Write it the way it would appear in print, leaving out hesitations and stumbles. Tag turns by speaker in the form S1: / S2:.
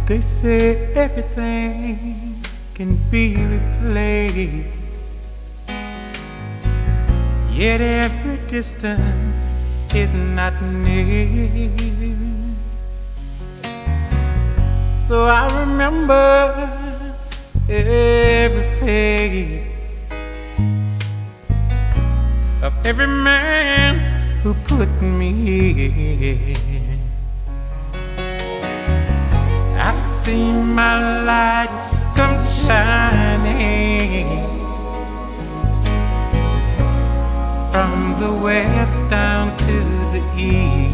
S1: They say everything can be replaced, yet every distance is not near. So I remember every face of every man who put me here. I've seen my light come shining from the west down to the east.